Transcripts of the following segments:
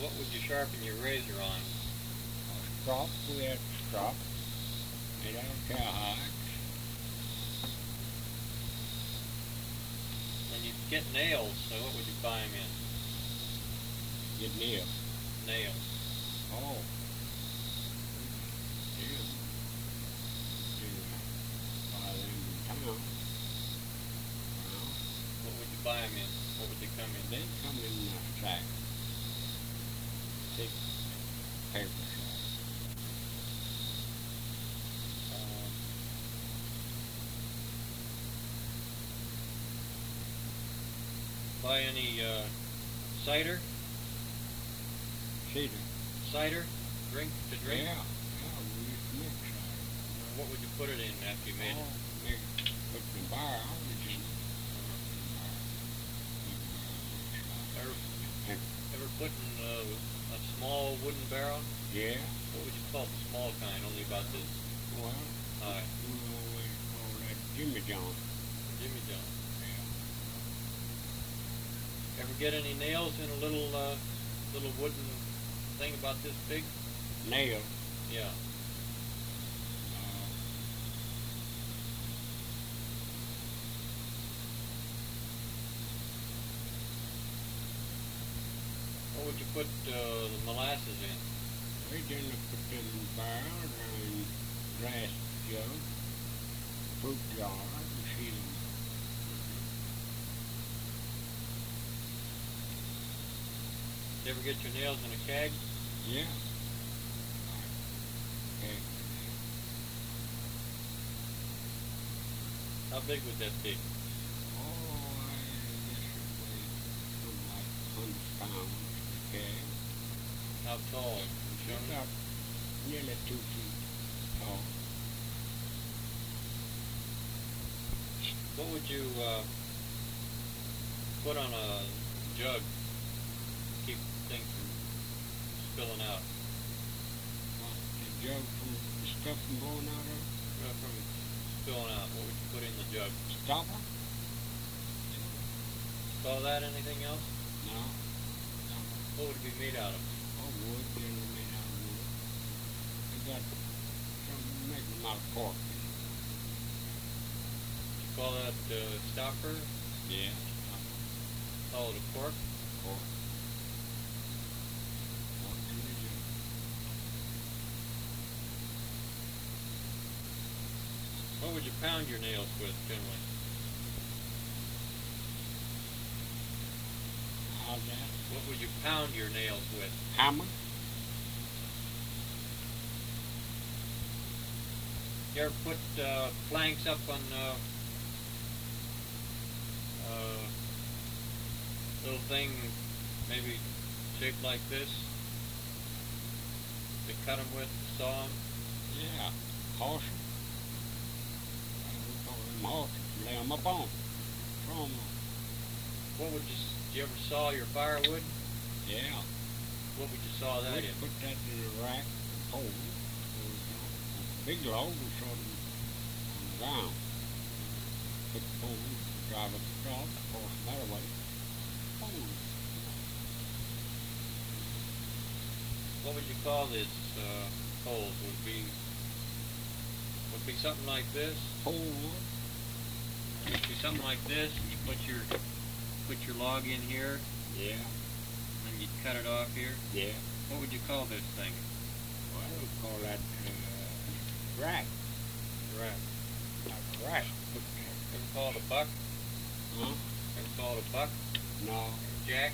What would you sharpen your razor on? A strop, we had strop. Made out of cowhide. When you get nails, so what would you buy them in? Get nails. Nails. Oh. Yeah. Buy them in town. Well, What would you buy them in? What would they come in? they come in a sack. Thick paper sack. Um, buy any cider? Cedar. Cider? Drink to drink? Yeah. Yeah, we used to make cider. What would you put it in after you made it? Make, put the barrel in. Ever put in a small wooden barrel? Yeah. What would you call the small kind? Only about this Well, high. we always call that Jimmy John. Jimmy John. Yeah. Ever get any nails in a little wooden thing about this big? Nail. Yeah. What would you put the molasses in? We generally put them in barrels or in glass jugs, fruit jars, and seal them. You ever get your nails in a keg? Yeah. Okay. How big would that be? Oh, I guess it weighed something like 100 pounds. Okay. How tall? Show me. About nearly 2 feet tall. What would you put on a jug to keep things from spilling out? The jug from the stuff from blowing out of it? From spilling out, what would you put in the jug? Stopper? Call that anything else? No. What would it be made out of? Oh, wood, generally made out of wood. They got some making them out of cork. You call that stopper? Yeah, stopper. Call it a cork? Cork. Cork in the jug. What would you pound your nails with generally? How's that? What would you pound your nails with? Hammer? You ever put planks up on little thing, maybe shaped like this, to cut them with, saw them? Yeah. Horses. We call them horses. Lay them up on. Throw them on. What would you ever saw your firewood? Yeah. What would you saw that We in? put that in a rack, a pole. Big log, we saw them on the ground. Put the pole, drive up the top, force them that away. Pole. What would you call this poles? Would it be something like this? Pole wood. Would it be something like this? And you put your log in here, Yeah. and you cut it off here. Yeah. What would you call this thing? Well, we call that rack. Rack. Like a rack. Ever call it a buck? Huh? Ever call it a buck? No. Jack?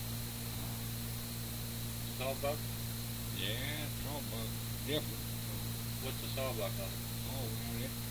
Sawbuck? Yeah, it's all about different. What's a sawbuck on it? Oh, well, it